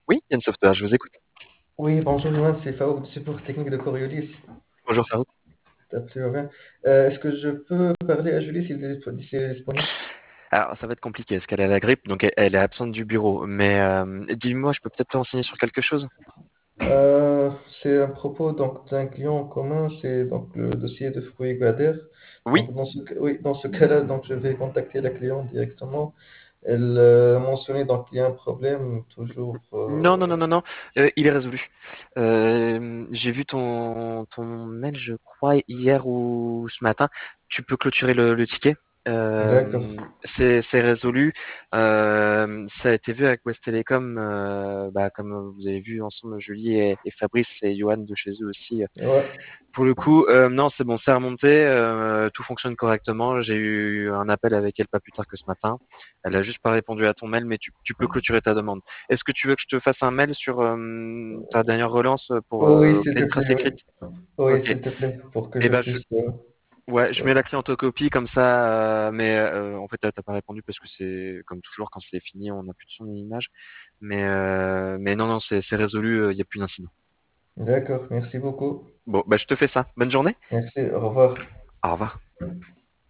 Oui, Yann Software, je vous écoute. Oui, bonjour Johan, c'est Faouk du support technique de Coriolis. Bonjour Farouk. Tu vas bien? Est-ce que je peux parler à Julie s'il est disponible? Alors, ça va être compliqué parce qu'elle a la grippe, donc elle est absente du bureau. Mais dis-moi, je peux peut-être te renseigner sur quelque chose? C'est à propos donc d'un client en commun, c'est donc le dossier de fruits Gader. Oui? Donc oui, dans ce cas-là, donc je vais contacter la cliente directement. Elle mentionnait donc qu'il y a un problème toujours. Non, non, non, non, non, il est résolu. J'ai vu ton mail, je crois, hier ou ce matin. Tu peux clôturer le ticket. D'accord. C'est résolu. Ça a été vu avec West Telecom, comme vous avez vu ensemble, Julie et Fabrice et Johan de chez eux aussi. Ouais. Pour le coup, non, c'est bon, c'est remonté, tout fonctionne correctement. J'ai eu un appel avec elle pas plus tard que ce matin. Elle a juste pas répondu à ton mail, mais tu peux clôturer ta demande. Est-ce que tu veux que je te fasse un mail sur ta dernière relance pour Oui, s'il qu'il y ait te une trace plaît, oui. écrite? Oui, Ok. s'il te plaît, pour que Et je ben puisse. ouais, je Ouais. mets la cliente en copie comme ça, mais en fait t'as pas répondu parce que c'est comme toujours quand c'est fini, on n'a plus de son ni d'image. Mais non, non, c'est résolu, il y a plus d'incident. D'accord, merci beaucoup. Bon, bah je te fais ça. Bonne journée. Merci, au revoir. Au revoir.